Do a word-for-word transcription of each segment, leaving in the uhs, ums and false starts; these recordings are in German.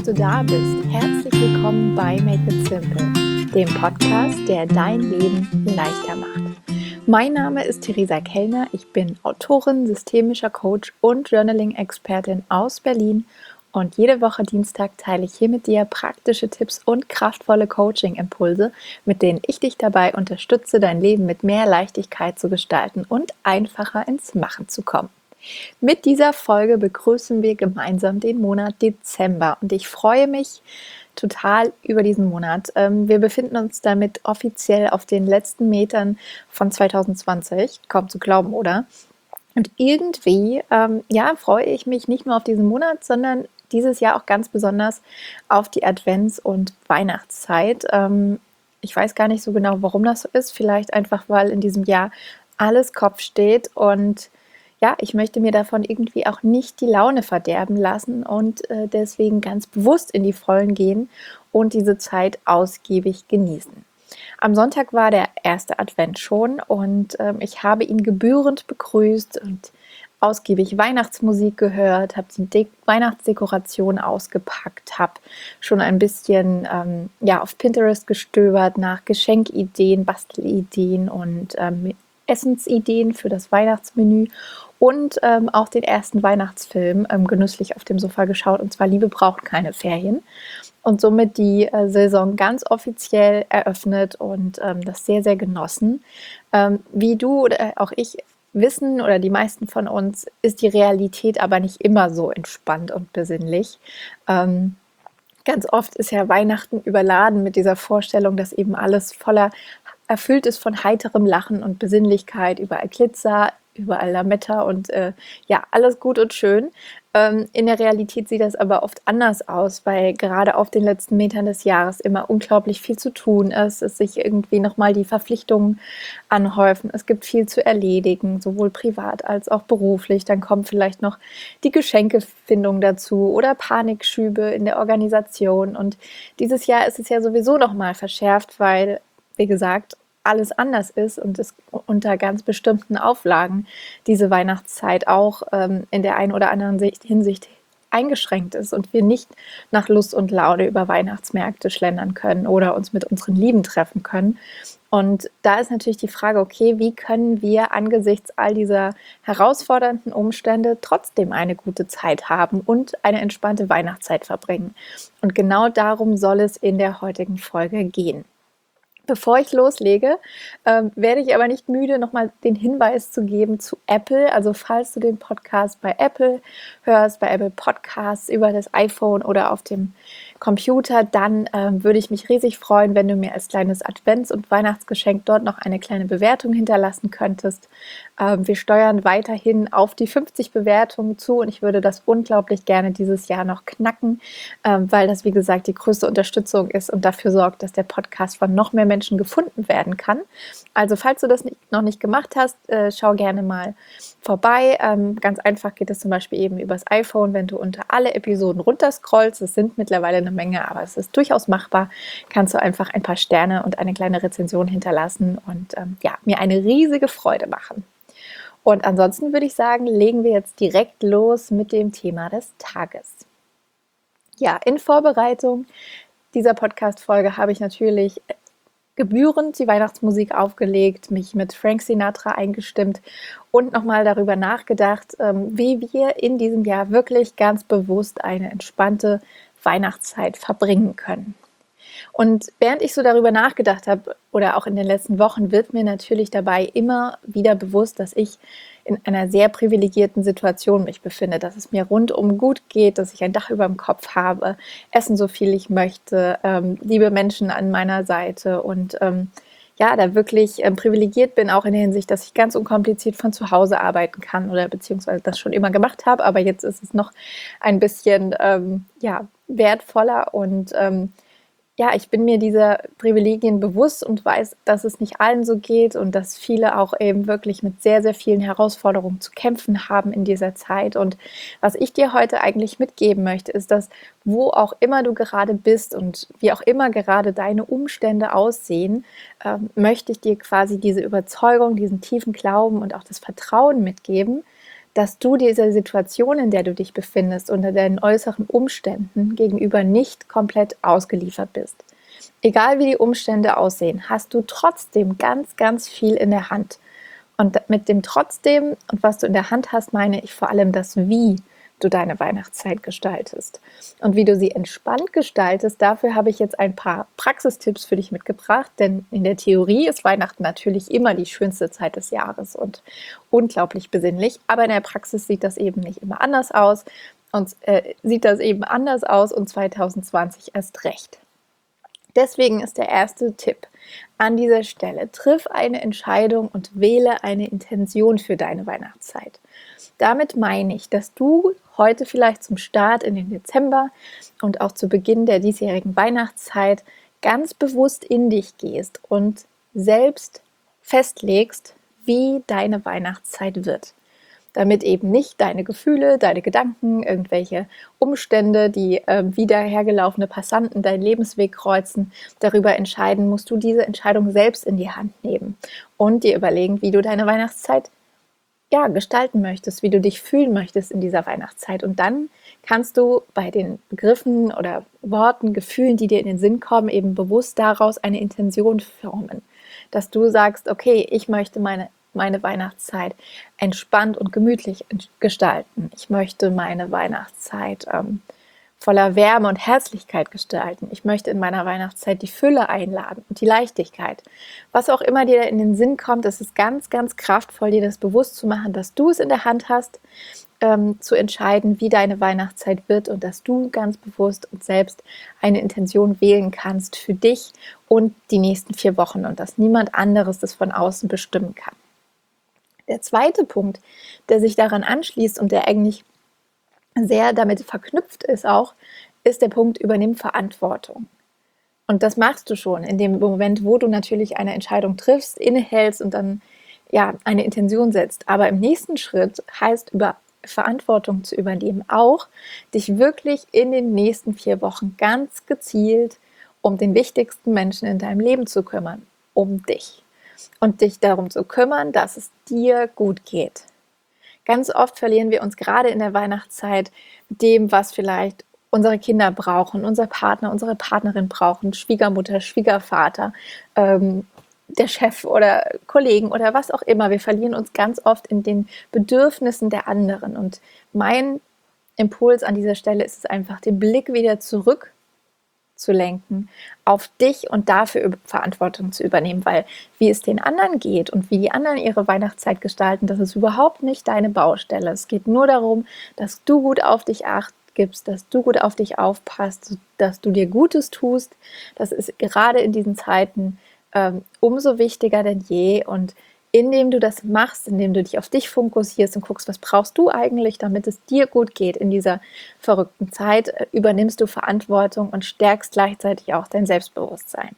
dass du da bist. Herzlich willkommen bei Make It Simple, dem Podcast, der dein Leben leichter macht. Mein Name ist Theresa Kellner, ich bin Autorin, systemischer Coach und Journaling-Expertin aus Berlin und jede Woche Dienstag teile ich hier mit dir praktische Tipps und kraftvolle Coaching-Impulse, mit denen ich dich dabei unterstütze, dein Leben mit mehr Leichtigkeit zu gestalten und einfacher ins Machen zu kommen. Mit dieser Folge begrüßen wir gemeinsam den Monat Dezember und ich freue mich total über diesen Monat. Wir befinden uns damit offiziell auf den letzten Metern von zwanzig zwanzig, kaum zu glauben, oder? Und irgendwie, ähm, ja, freue ich mich nicht nur auf diesen Monat, sondern dieses Jahr auch ganz besonders auf die Advents- und Weihnachtszeit. Ähm, ich weiß gar nicht so genau, warum das so ist. Vielleicht einfach, weil in diesem Jahr alles Kopf steht und ja, ich möchte mir davon irgendwie auch nicht die Laune verderben lassen und äh, deswegen ganz bewusst in die Vollen gehen und diese Zeit ausgiebig genießen. Am Sonntag war der erste Advent schon und ähm, ich habe ihn gebührend begrüßt und ausgiebig Weihnachtsmusik gehört, habe die De- Weihnachtsdekoration ausgepackt, habe schon ein bisschen ähm, ja, auf Pinterest gestöbert nach Geschenkideen, Bastelideen und ähm, Essensideen für das Weihnachtsmenü und ähm, auch den ersten Weihnachtsfilm ähm, genüsslich auf dem Sofa geschaut, und zwar Liebe braucht keine Ferien. Und somit die äh, Saison ganz offiziell eröffnet und ähm, das sehr, sehr genossen. Ähm, wie du oder auch ich wissen oder die meisten von uns, ist die Realität aber nicht immer so entspannt und besinnlich. Ähm, ganz oft ist ja Weihnachten überladen mit dieser Vorstellung, dass eben alles voller erfüllt ist von heiterem Lachen und Besinnlichkeit, überall Glitzer, überall Lametta und äh, ja, alles gut und schön. Ähm, in der Realität sieht das aber oft anders aus, weil gerade auf den letzten Metern des Jahres immer unglaublich viel zu tun ist, es sich irgendwie nochmal die Verpflichtungen anhäufen, es gibt viel zu erledigen, sowohl privat als auch beruflich. Dann kommt vielleicht noch die Geschenkefindung dazu oder Panikschübe in der Organisation. Und dieses Jahr ist es ja sowieso nochmal verschärft, weil, wie gesagt, alles anders ist und es unter ganz bestimmten Auflagen diese Weihnachtszeit auch ähm, in der einen oder anderen Hinsicht eingeschränkt ist und wir nicht nach Lust und Laune über Weihnachtsmärkte schlendern können oder uns mit unseren Lieben treffen können. Und da ist natürlich die Frage, okay, wie können wir angesichts all dieser herausfordernden Umstände trotzdem eine gute Zeit haben und eine entspannte Weihnachtszeit verbringen? Und genau darum soll es in der heutigen Folge gehen. Bevor ich loslege, ähm, werde ich aber nicht müde, nochmal den Hinweis zu geben zu Apple. Also falls du den Podcast bei Apple hörst, bei Apple Podcasts über das iPhone oder auf dem Computer, dann ähm, würde ich mich riesig freuen, wenn du mir als kleines Advents- und Weihnachtsgeschenk dort noch eine kleine Bewertung hinterlassen könntest. Ähm, wir steuern weiterhin auf die fünfzig Bewertungen zu und ich würde das unglaublich gerne dieses Jahr noch knacken, ähm, weil das, wie gesagt, die größte Unterstützung ist und dafür sorgt, dass der Podcast von noch mehr Menschen gefunden werden kann. Also falls du das nicht, noch nicht gemacht hast, äh, schau gerne mal vorbei. Ähm, ganz einfach geht es zum Beispiel eben übers iPhone, wenn du unter alle Episoden runterscrollst. Es sind mittlerweile eine Menge, aber es ist durchaus machbar. Kannst du einfach ein paar Sterne und eine kleine Rezension hinterlassen und ähm, ja, mir eine riesige Freude machen. Und ansonsten würde ich sagen, legen wir jetzt direkt los mit dem Thema des Tages. Ja, in Vorbereitung dieser Podcast-Folge habe ich natürlich gebührend die Weihnachtsmusik aufgelegt, mich mit Frank Sinatra eingestimmt und nochmal darüber nachgedacht, wie wir in diesem Jahr wirklich ganz bewusst eine entspannte Weihnachtszeit verbringen können. Und während ich so darüber nachgedacht habe oder auch in den letzten Wochen, wird mir natürlich dabei immer wieder bewusst, dass ich in einer sehr privilegierten Situation mich befinde, dass es mir rundum gut geht, dass ich ein Dach über dem Kopf habe, essen so viel ich möchte, ähm, liebe Menschen an meiner Seite und ähm, ja, da wirklich ähm, privilegiert bin, auch in der Hinsicht, dass ich ganz unkompliziert von zu Hause arbeiten kann oder beziehungsweise das schon immer gemacht habe, aber jetzt ist es noch ein bisschen ähm, ja, wertvoller und ähm, ja, ich bin mir dieser Privilegien bewusst und weiß, dass es nicht allen so geht und dass viele auch eben wirklich mit sehr, sehr vielen Herausforderungen zu kämpfen haben in dieser Zeit. Und was ich dir heute eigentlich mitgeben möchte, ist, dass wo auch immer du gerade bist und wie auch immer gerade deine Umstände aussehen, äh, möchte ich dir quasi diese Überzeugung, diesen tiefen Glauben und auch das Vertrauen mitgeben, dass du dieser Situation, in der du dich befindest, unter deinen äußeren Umständen gegenüber nicht komplett ausgeliefert bist. Egal wie die Umstände aussehen, hast du trotzdem ganz, ganz viel in der Hand. Und mit dem trotzdem und was du in der Hand hast, meine ich vor allem das Wie du deine Weihnachtszeit gestaltest. Und wie du sie entspannt gestaltest, dafür habe ich jetzt ein paar Praxistipps für dich mitgebracht, denn in der Theorie ist Weihnachten natürlich immer die schönste Zeit des Jahres und unglaublich besinnlich, aber in der Praxis sieht das eben nicht immer anders aus und äh, sieht das eben anders aus und zwanzig zwanzig erst recht. Deswegen ist der erste Tipp an dieser Stelle: Triff eine Entscheidung und wähle eine Intention für deine Weihnachtszeit. Damit meine ich, dass du heute vielleicht zum Start in den Dezember und auch zu Beginn der diesjährigen Weihnachtszeit ganz bewusst in dich gehst und selbst festlegst, wie deine Weihnachtszeit wird. Damit eben nicht deine Gefühle, deine Gedanken, irgendwelche Umstände, die äh, wieder hergelaufene Passanten deinen Lebensweg kreuzen, darüber entscheiden, musst du diese Entscheidung selbst in die Hand nehmen und dir überlegen, wie du deine Weihnachtszeit ja, gestalten möchtest, wie du dich fühlen möchtest in dieser Weihnachtszeit. Und dann kannst du bei den Begriffen oder Worten, Gefühlen, die dir in den Sinn kommen, eben bewusst daraus eine Intention formen. Dass du sagst, okay, ich möchte meine meine Weihnachtszeit entspannt und gemütlich gestalten. Ich möchte meine Weihnachtszeit ähm, voller Wärme und Herzlichkeit gestalten. Ich möchte in meiner Weihnachtszeit die Fülle einladen und die Leichtigkeit. Was auch immer dir in den Sinn kommt, es ist ganz, ganz kraftvoll, dir das bewusst zu machen, dass du es in der Hand hast, ähm, zu entscheiden, wie deine Weihnachtszeit wird und dass du ganz bewusst und selbst eine Intention wählen kannst für dich und die nächsten vier Wochen und dass niemand anderes das von außen bestimmen kann. Der zweite Punkt, der sich daran anschließt und der eigentlich sehr damit verknüpft ist auch, ist der Punkt: Übernimm Verantwortung. Und das machst du schon in dem Moment, wo du natürlich eine Entscheidung triffst, innehältst und dann ja eine Intention setzt. Aber im nächsten Schritt heißt über Verantwortung zu übernehmen auch, dich wirklich in den nächsten vier Wochen ganz gezielt um den wichtigsten Menschen in deinem Leben zu kümmern, um dich. Und dich darum zu kümmern, dass es dir gut geht. Ganz oft verlieren wir uns gerade in der Weihnachtszeit dem, was vielleicht unsere Kinder brauchen, unser Partner, unsere Partnerin brauchen, Schwiegermutter, Schwiegervater, ähm, der Chef oder Kollegen oder was auch immer. Wir verlieren uns ganz oft in den Bedürfnissen der anderen. Und mein Impuls an dieser Stelle ist es einfach, den Blick wieder zurück zu lenken auf dich und dafür Verantwortung zu übernehmen, weil wie es den anderen geht und wie die anderen ihre Weihnachtszeit gestalten, das ist überhaupt nicht deine Baustelle. Es geht nur darum, dass du gut auf dich acht gibst, dass du gut auf dich aufpasst, dass du dir Gutes tust. Das ist gerade in diesen Zeiten ähm, umso wichtiger denn je, und indem du das machst, indem du dich auf dich fokussierst und guckst, was brauchst du eigentlich, damit es dir gut geht in dieser verrückten Zeit, übernimmst du Verantwortung und stärkst gleichzeitig auch dein Selbstbewusstsein.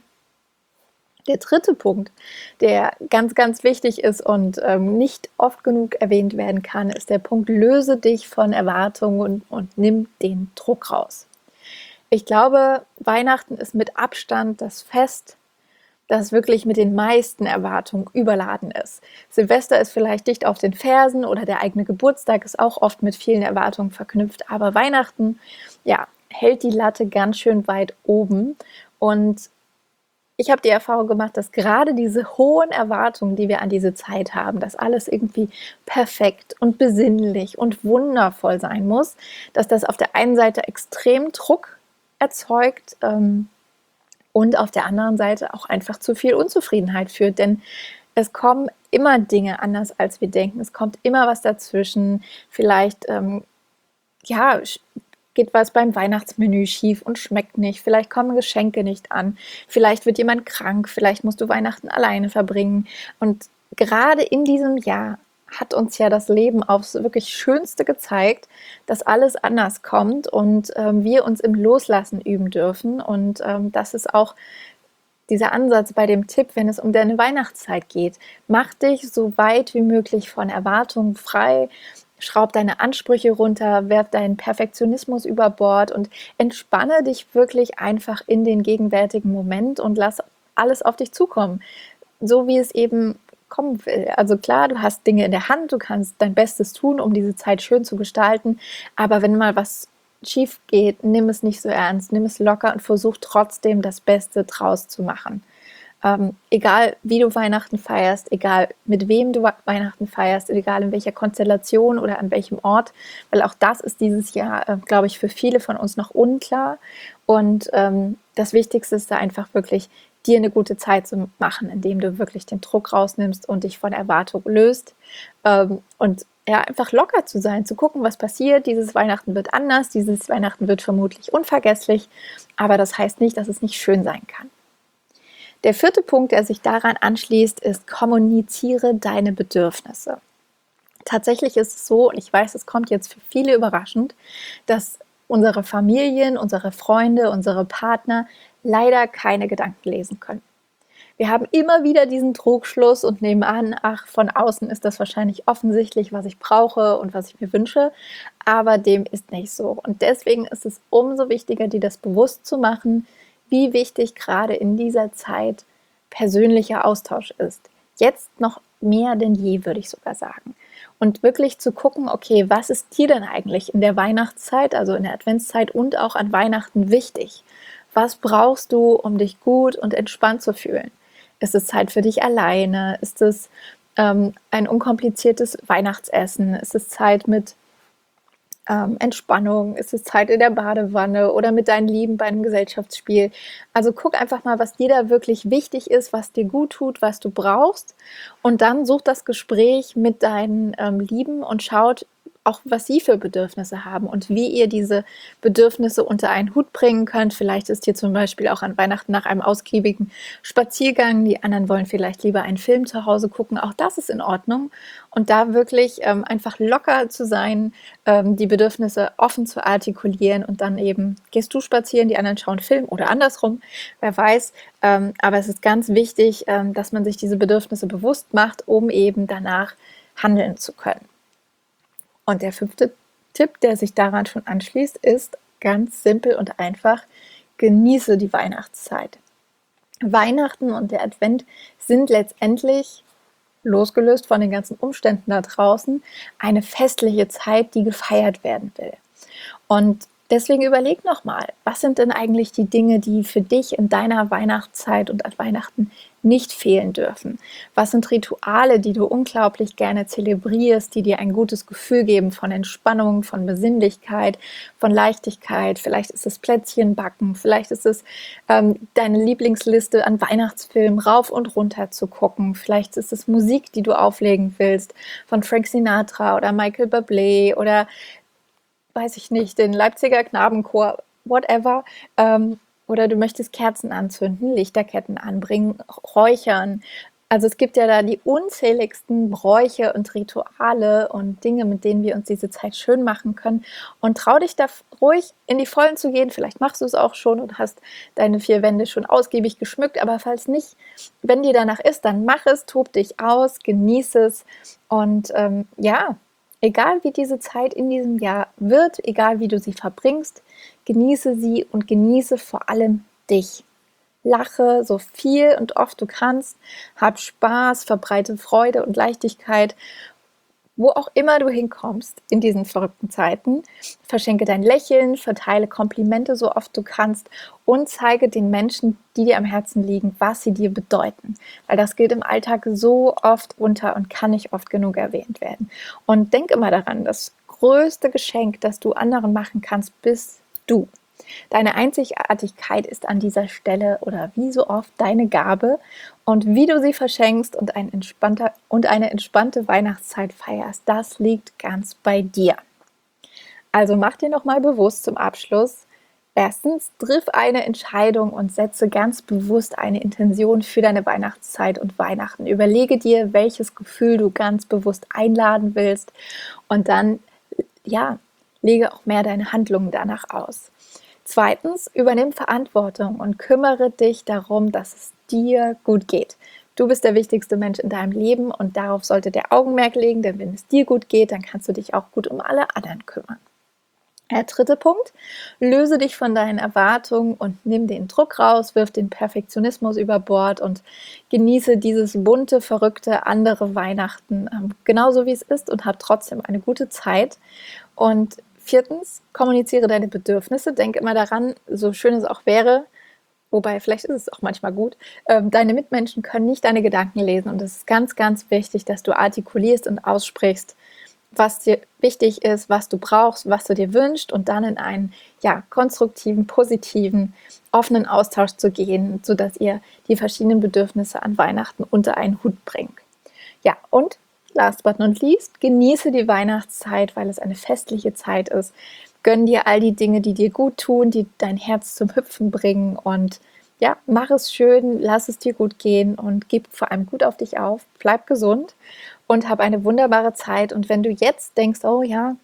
Der dritte Punkt, der ganz, ganz wichtig ist und ähm, nicht oft genug erwähnt werden kann, ist der Punkt: Löse dich von Erwartungen und, und nimm den Druck raus. Ich glaube, Weihnachten ist mit Abstand das Fest, das wirklich mit den meisten Erwartungen überladen ist. Silvester ist vielleicht dicht auf den Fersen oder der eigene Geburtstag ist auch oft mit vielen Erwartungen verknüpft, aber Weihnachten, ja, hält die Latte ganz schön weit oben, und ich habe die Erfahrung gemacht, dass gerade diese hohen Erwartungen, die wir an diese Zeit haben, dass alles irgendwie perfekt und besinnlich und wundervoll sein muss, dass das auf der einen Seite extrem Druck erzeugt, ähm, und auf der anderen Seite auch einfach zu viel Unzufriedenheit führt, denn es kommen immer Dinge anders, als wir denken. Es kommt immer was dazwischen. Vielleicht ähm, ja, geht was beim Weihnachtsmenü schief und schmeckt nicht. Vielleicht kommen Geschenke nicht an. Vielleicht wird jemand krank. Vielleicht musst du Weihnachten alleine verbringen. Und gerade in diesem Jahr hat uns ja das Leben aufs wirklich Schönste gezeigt, dass alles anders kommt und ähm, wir uns im Loslassen üben dürfen. Und ähm, das ist auch dieser Ansatz bei dem Tipp, wenn es um deine Weihnachtszeit geht. Mach dich so weit wie möglich von Erwartungen frei, schraub deine Ansprüche runter, werf deinen Perfektionismus über Bord und entspanne dich wirklich einfach in den gegenwärtigen Moment und lass alles auf dich zukommen. So wie es eben kommen will. Also klar, du hast Dinge in der Hand, du kannst dein Bestes tun, um diese Zeit schön zu gestalten, aber wenn mal was schief geht, nimm es nicht so ernst, nimm es locker und versuch trotzdem das Beste draus zu machen. Ähm, egal wie du Weihnachten feierst, egal mit wem du Weihnachten feierst, egal in welcher Konstellation oder an welchem Ort, weil auch das ist dieses Jahr, äh, glaube ich, für viele von uns noch unklar. Und ähm, das Wichtigste ist da einfach wirklich, dir eine gute Zeit zu machen, indem du wirklich den Druck rausnimmst und dich von Erwartung löst. Ähm, und ja, einfach locker zu sein, zu gucken, was passiert. Dieses Weihnachten wird anders, dieses Weihnachten wird vermutlich unvergesslich, aber das heißt nicht, dass es nicht schön sein kann. Der vierte Punkt, der sich daran anschließt, ist: kommuniziere deine Bedürfnisse. Tatsächlich ist es so, und ich weiß, es kommt jetzt für viele überraschend, dass unsere Familien, unsere Freunde, unsere Partner leider keine Gedanken lesen können. Wir haben immer wieder diesen Trugschluss und nehmen an, ach, von außen ist das wahrscheinlich offensichtlich, was ich brauche und was ich mir wünsche, aber dem ist nicht so. Und deswegen ist es umso wichtiger, dir das bewusst zu machen, wie wichtig gerade in dieser Zeit persönlicher Austausch ist. Jetzt noch mehr denn je, würde ich sogar sagen. Und wirklich zu gucken, okay, was ist dir denn eigentlich in der Weihnachtszeit, also in der Adventszeit und auch an Weihnachten wichtig? Was brauchst du, um dich gut und entspannt zu fühlen? Ist es Zeit für dich alleine? Ist es ähm, ein unkompliziertes Weihnachtsessen? Ist es Zeit mit Ähm, Entspannung, ist es Zeit in der Badewanne oder mit deinen Lieben bei einem Gesellschaftsspiel. Also guck einfach mal, was dir da wirklich wichtig ist, was dir gut tut, was du brauchst, und dann such das Gespräch mit deinen ähm, Lieben und schaut auch, was sie für Bedürfnisse haben und wie ihr diese Bedürfnisse unter einen Hut bringen könnt. Vielleicht ist hier zum Beispiel auch an Weihnachten nach einem ausgiebigen Spaziergang, die anderen wollen vielleicht lieber einen Film zu Hause gucken. Auch das ist in Ordnung. Und da wirklich ähm, einfach locker zu sein, ähm, die Bedürfnisse offen zu artikulieren, und dann eben gehst du spazieren, die anderen schauen Film oder andersrum, wer weiß. Ähm, aber es ist ganz wichtig, ähm, dass man sich diese Bedürfnisse bewusst macht, um eben danach handeln zu können. Und der fünfte Tipp, der sich daran schon anschließt, ist ganz simpel und einfach: genieße die Weihnachtszeit. Weihnachten und der Advent sind letztendlich, losgelöst von den ganzen Umständen da draußen, eine festliche Zeit, die gefeiert werden will. Und deswegen überleg nochmal, was sind denn eigentlich die Dinge, die für dich in deiner Weihnachtszeit und an Weihnachten nicht fehlen dürfen? Was sind Rituale, die du unglaublich gerne zelebrierst, die dir ein gutes Gefühl geben von Entspannung, von Besinnlichkeit, von Leichtigkeit? Vielleicht ist es Plätzchen backen, vielleicht ist es ähm, deine Lieblingsliste an Weihnachtsfilmen rauf und runter zu gucken, vielleicht ist es Musik, die du auflegen willst, von Frank Sinatra oder Michael Bublé oder weiß ich nicht, den Leipziger Knabenchor, whatever. Ähm, oder du möchtest Kerzen anzünden, Lichterketten anbringen, räuchern. Also es gibt ja da die unzähligsten Bräuche und Rituale und Dinge, mit denen wir uns diese Zeit schön machen können. Und trau dich da ruhig in die Vollen zu gehen. Vielleicht machst du es auch schon und hast deine vier Wände schon ausgiebig geschmückt. Aber falls nicht, wenn dir danach ist, dann mach es, tob dich aus, genieße es. Und ähm, ja, egal wie diese Zeit in diesem Jahr wird, egal wie du sie verbringst, genieße sie und genieße vor allem dich. Lache so viel und oft du kannst, hab Spaß, verbreite Freude und Leichtigkeit, wo auch immer du hinkommst in diesen verrückten Zeiten. Verschenke dein Lächeln, verteile Komplimente so oft du kannst und zeige den Menschen, die dir am Herzen liegen, was sie dir bedeuten. Weil das geht im Alltag so oft unter und kann nicht oft genug erwähnt werden. Und denk immer daran, das größte Geschenk, das du anderen machen kannst, bist du. Deine Einzigartigkeit ist an dieser Stelle oder wie so oft deine Gabe, und wie du sie verschenkst und, ein entspannter, und eine entspannte Weihnachtszeit feierst, das liegt ganz bei dir. Also mach dir nochmal bewusst zum Abschluss: erstens, triff eine Entscheidung und setze ganz bewusst eine Intention für deine Weihnachtszeit und Weihnachten. Überlege dir, welches Gefühl du ganz bewusst einladen willst, und dann, ja, lege auch mehr deine Handlungen danach aus. Zweitens, übernimm Verantwortung und kümmere dich darum, dass es dir gut geht. Du bist der wichtigste Mensch in deinem Leben und darauf sollte der Augenmerk legen, denn wenn es dir gut geht, dann kannst du dich auch gut um alle anderen kümmern. Der dritte Punkt, löse dich von deinen Erwartungen und nimm den Druck raus, wirf den Perfektionismus über Bord und genieße dieses bunte, verrückte, andere Weihnachten ähm, genauso wie es ist und hab trotzdem eine gute Zeit. Und viertens, kommuniziere deine Bedürfnisse. Denk immer daran, so schön es auch wäre, wobei vielleicht ist es auch manchmal gut, ähm, deine Mitmenschen können nicht deine Gedanken lesen und es ist ganz, ganz wichtig, dass du artikulierst und aussprichst, was dir wichtig ist, was du brauchst, was du dir wünschst und dann in einen ja, konstruktiven, positiven, offenen Austausch zu gehen, sodass ihr die verschiedenen Bedürfnisse an Weihnachten unter einen Hut bringt. Ja, und last but not least, genieße die Weihnachtszeit, weil es eine festliche Zeit ist. Gönn dir all die Dinge, die dir gut tun, die dein Herz zum Hüpfen bringen und ja, mach es schön, lass es dir gut gehen und gib vor allem gut auf dich auf, bleib gesund und hab eine wunderbare Zeit. Und wenn du jetzt denkst, oh ja,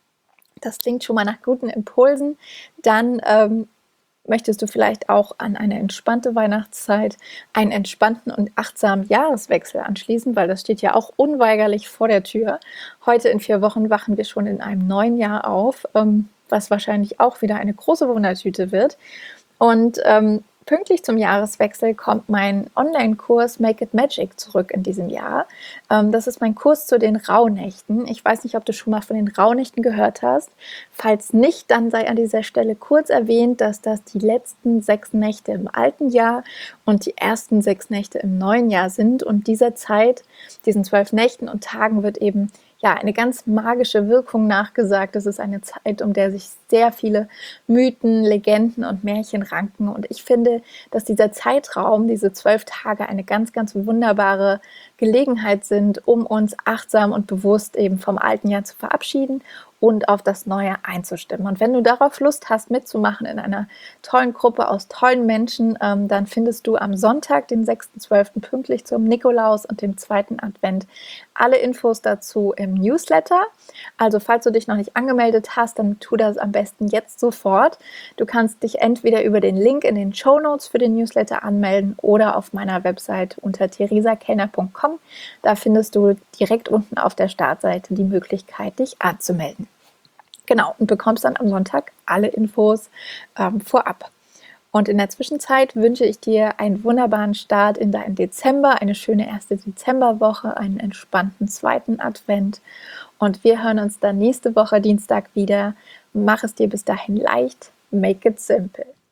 das klingt schon mal nach guten Impulsen, dann ähm, möchtest du vielleicht auch an eine entspannte Weihnachtszeit einen entspannten und achtsamen Jahreswechsel anschließen, weil das steht ja auch unweigerlich vor der Tür. Heute in vier Wochen wachen wir schon in einem neuen Jahr auf, ähm, was wahrscheinlich auch wieder eine große Wundertüte wird. Und ähm, pünktlich zum Jahreswechsel kommt mein Online-Kurs Make It Magic zurück in diesem Jahr. Ähm, das ist mein Kurs zu den Rauhnächten. Ich weiß nicht, ob du schon mal von den Rauhnächten gehört hast. Falls nicht, dann sei an dieser Stelle kurz erwähnt, dass das die letzten sechs Nächte im alten Jahr und die ersten sechs Nächte im neuen Jahr sind. Und dieser Zeit, diesen zwölf Nächten und Tagen wird eben ja, eine ganz magische Wirkung nachgesagt. Es ist eine Zeit, um der sich sehr viele Mythen, Legenden und Märchen ranken. Und ich finde, dass dieser Zeitraum, diese zwölf Tage, eine ganz, ganz wunderbare Gelegenheit sind, um uns achtsam und bewusst eben vom alten Jahr zu verabschieden und auf das Neue einzustimmen. Und wenn du darauf Lust hast, mitzumachen in einer tollen Gruppe aus tollen Menschen, ähm, dann findest du am Sonntag, den sechsten zwölften pünktlich zum Nikolaus und dem zweiten Advent alle Infos dazu im Newsletter. Also falls du dich noch nicht angemeldet hast, dann tu das am besten jetzt sofort. Du kannst dich entweder über den Link in den Shownotes für den Newsletter anmelden oder auf meiner Website unter theresa kellner punkt com. Da findest du direkt unten auf der Startseite die Möglichkeit, dich anzumelden. Genau, und bekommst dann am Sonntag alle Infos ähm, vorab. Und in der Zwischenzeit wünsche ich dir einen wunderbaren Start in deinen Dezember, eine schöne erste Dezemberwoche, einen entspannten zweiten Advent. Und wir hören uns dann nächste Woche Dienstag wieder. Mach es dir bis dahin leicht, make it simple.